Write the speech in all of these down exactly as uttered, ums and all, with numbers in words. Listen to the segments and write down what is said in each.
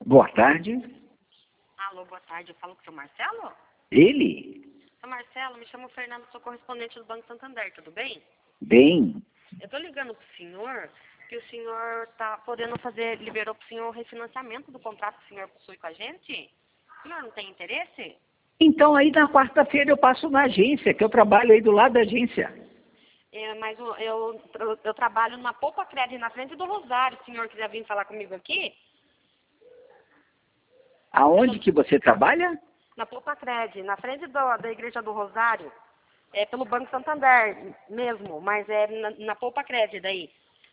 Boa tarde. Alô, boa tarde. Eu falo com o seu Marcelo? Ele? Seu Marcelo, me chamo Fernando, sou correspondente do Banco Santander, tudo bem? Bem. Eu tô ligando pro senhor que o senhor tá podendo fazer, liberou pro senhor o refinanciamento do contrato que o senhor possui com a gente? O senhor não tem interesse? Então aí na quarta-feira eu passo na agência, que eu trabalho aí do lado da agência. É, mas eu, eu, eu, eu trabalho na Poupa Crédito, na frente do Rosário. Se o senhor quiser vir falar comigo aqui, Aonde que você trabalha? na Poupa Crédito, na frente do, da Igreja do Rosário. É pelo Banco Santander mesmo, mas é na, na Poupa Crédito daí.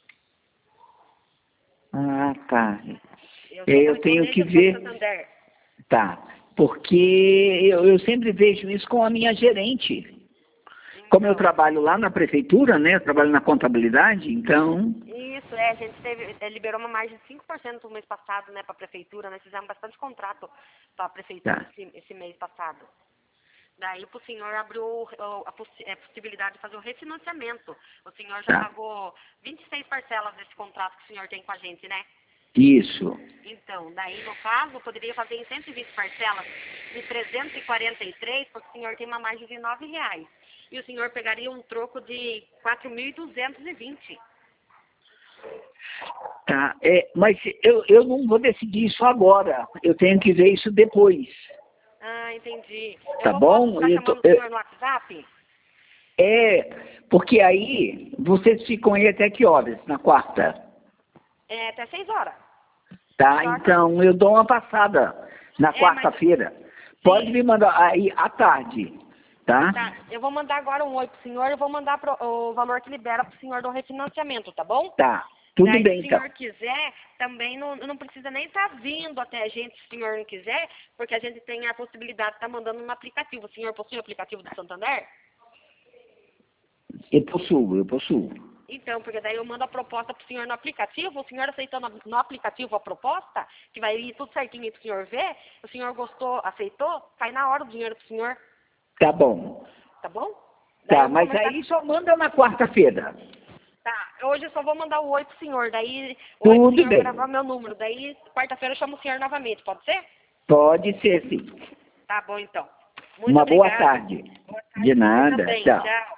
Ah, tá. Eu É, sou eu tenho correspondente que do Banco ver. Santander. Tá. Porque eu, eu sempre vejo isso com a minha gerente. Como eu Então, trabalho lá na prefeitura, né? Eu trabalho na contabilidade, então. isso, é, a gente teve, é, liberou uma margem de cinco por cento no mês passado, né, para a prefeitura. Nós fizemos bastante contrato para a prefeitura Tá. esse, esse mês passado. Daí para o senhor abriu o- a, possi- a possibilidade de fazer o refinanciamento. O senhor já Tá. pagou vinte e seis parcelas desse contrato que o senhor tem com a gente, né? Isso. Então, daí no caso, poderia fazer em cento e vinte parcelas de trezentos e quarenta e três, porque o senhor tem uma margem de nove reais. E o senhor pegaria um troco de quatro mil duzentos e vinte. Tá. É, mas eu, eu não vou decidir isso agora. Eu tenho que ver isso depois. Ah, entendi. Eu Tá vou, posso bom? estar Eu tô, chamando o eu- senhor no WhatsApp? é, porque aí vocês ficam aí até que horas? Na quarta? É, até seis horas. Tá, Seis horas. então eu dou uma passada na É, mas quarta-feira. Pode me mandar aí à tarde, tá? tá, eu vou mandar agora um oi pro senhor, eu vou mandar pro, o valor que libera pro senhor do refinanciamento, tá bom? Tá, tudo Daí, bem se o então. senhor quiser, também não, não precisa nem estar vindo até a gente, se o senhor não quiser, porque a gente tem a possibilidade de estar mandando um aplicativo. O senhor possui o aplicativo do Santander? Eu possuo, eu possuo. Então, porque daí eu mando a proposta pro senhor no aplicativo, o senhor aceitando no aplicativo a proposta, que vai ir tudo certinho aí pro senhor ver, o senhor gostou, aceitou, cai na hora o dinheiro pro senhor, Tá bom. tá bom? Daí Tá, eu vou mas começar. aí só manda na quarta-feira. Tá, hoje eu só vou mandar o oi pro senhor, daí o oi pro Tudo senhor bem. gravar meu número, daí quarta-feira eu chamo o senhor novamente, pode ser? Pode ser sim. Tá bom então. Muito Uma boa obrigada. tarde. Boa tarde De pra você nada. também. Tchau. Tchau.